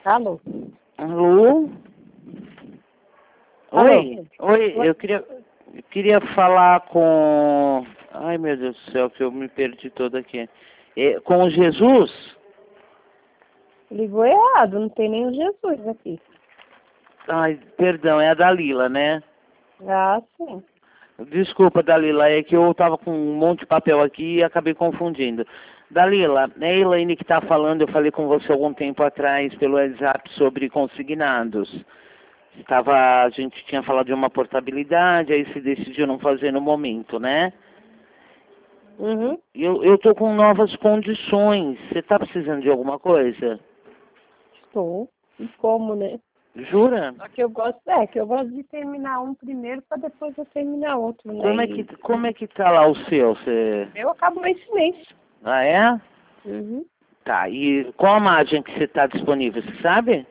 Alô? Alô? Alô? Oi, eu queria falar com... Ai, meu Deus do céu, que eu me perdi todo aqui. Com o Jesus? Ligou errado, não tem nenhum Jesus aqui. Ai, perdão, é a Dalila, né? Ah, sim. Desculpa, Dalila, é que eu tava com um monte de papel aqui e acabei confundindo. Dalila, é a Elaine que tá falando, eu falei com você algum tempo atrás pelo WhatsApp sobre consignados. A gente tinha falado de uma portabilidade, aí se decidiu não fazer no momento, né? Uhum. Eu tô com novas condições. Você tá precisando de alguma coisa? Estou. E como, né? Jura? Só que eu gosto de terminar um primeiro para depois eu terminar outro, né? Como é que tá lá o seu? Você... Eu acabo esse mês. Ah, é? Uhum. Tá, e qual a margem que você tá disponível, você sabe?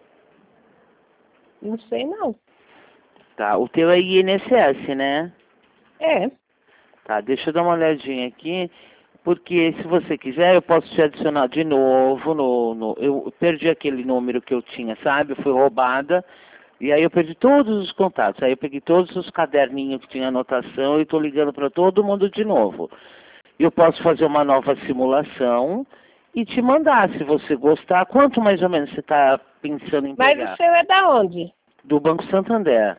Não sei não. Tá, o teu é INSS, né? É. Tá, deixa eu dar uma olhadinha aqui, porque se você quiser eu posso te adicionar de novo eu perdi aquele número que eu tinha, sabe? Foi roubada, e aí eu perdi todos os contatos, aí eu peguei todos os caderninhos que tinha anotação e estou ligando para todo mundo de novo. Eu posso fazer uma nova simulação e te mandar, se você gostar. Quanto mais ou menos você está pensando em Mas pegar? o seu é da onde? Do Banco Santander.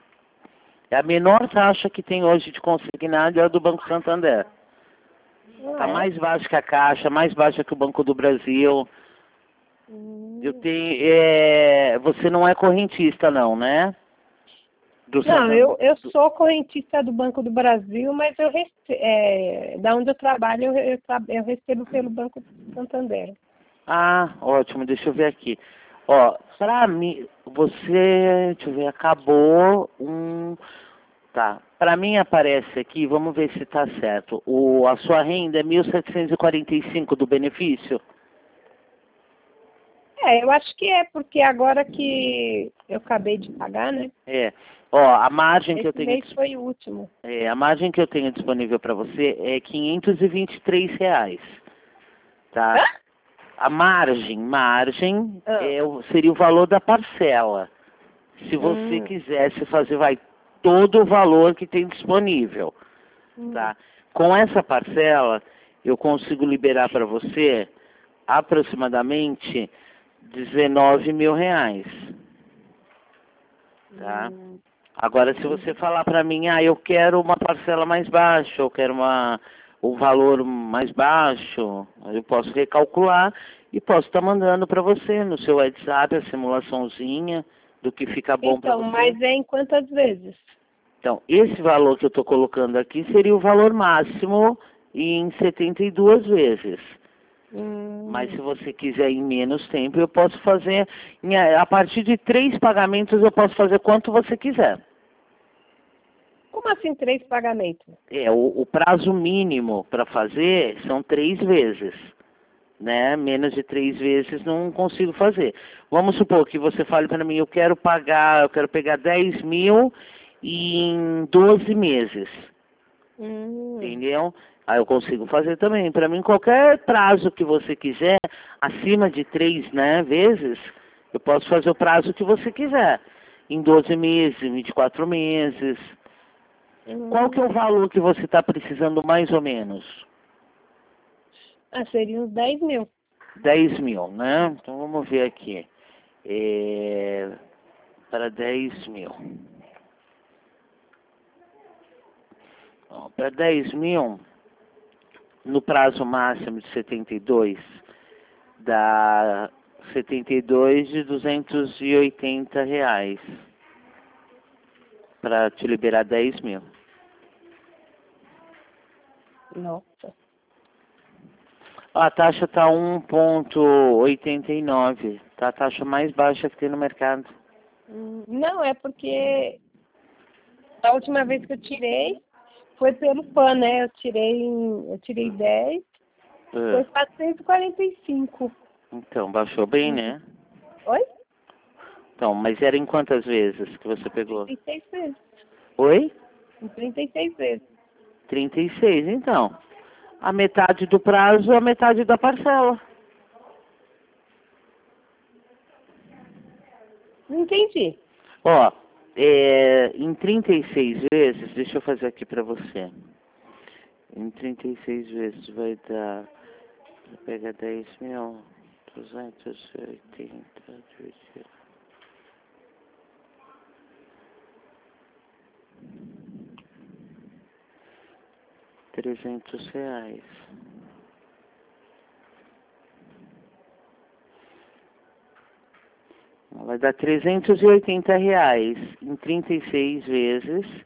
É a menor taxa que tem hoje de consignado é a do Banco Santander. Está mais baixa que a Caixa, mais baixa que o Banco do Brasil. Eu tenho, você não é correntista não, né? Do Não, Santander. eu sou correntista do Banco do Brasil, mas da onde eu trabalho, eu recebo pelo Banco do Santander. Ah, ótimo, deixa eu ver aqui. Ó, pra mim, você, deixa eu ver, acabou um... Tá, pra mim aparece aqui, vamos ver se tá certo. A sua renda é 1.745 do benefício? Eu acho que é, porque agora que eu acabei de pagar, né? É. Ó, a margem que eu Esse tenho... mês foi o último. A margem que eu tenho disponível para você é R$ 523, tá? Hã? A margem Ah. seria o valor da parcela. Se você Hum, quisesse fazer, vai todo o valor que tem disponível, hum, tá? Com essa parcela, eu consigo liberar para você aproximadamente R$ 19.000, tá? hum, Agora, se você falar para mim, eu quero uma parcela mais baixa, eu quero um valor mais baixo, eu posso recalcular e posso estar mandando para você no seu WhatsApp a simulaçãozinha do que fica bom para Então, você. mas é em quantas vezes? Então, esse valor que eu estou colocando aqui seria o valor máximo em 72 vezes. Mas se você quiser em menos tempo, eu posso fazer, a partir de 3 pagamentos, eu posso fazer quanto você quiser. Como assim 3 pagamentos? O prazo mínimo para fazer são 3 vezes, né? Menos de 3 vezes não consigo fazer. Vamos supor que você fale para mim, eu quero pegar 10 mil em 12 meses, entendeu? Aí eu consigo fazer também. Para mim, qualquer prazo que você quiser, acima de 3, né, vezes, eu posso fazer o prazo que você quiser. Em 12 meses, em 24 meses. Qual que é o valor que você está precisando mais ou menos? Seria uns 10 mil. 10 mil, né? Então vamos ver aqui. Para 10 mil. Para 10 mil, no prazo máximo de 72, dá 72 de R$ 280 para te liberar 10 mil. Nossa. A taxa está 1,89. Tá a taxa mais baixa que tem no mercado. Não, é porque a última vez que eu tirei foi pelo PAN, né? Eu tirei 10, foi 445. Então, baixou bem, né? Oi? Então, mas era em quantas vezes que você pegou? 36 vezes. Oi? Em 36 vezes. 36, então. A metade do prazo, a metade da parcela. Não entendi. Ó, em 36 vezes, deixa eu fazer aqui pra você. Em 36 vezes vai dar, pega 10.280 dividido. R$ 300. Vai dar R$ 380 em 36 vezes.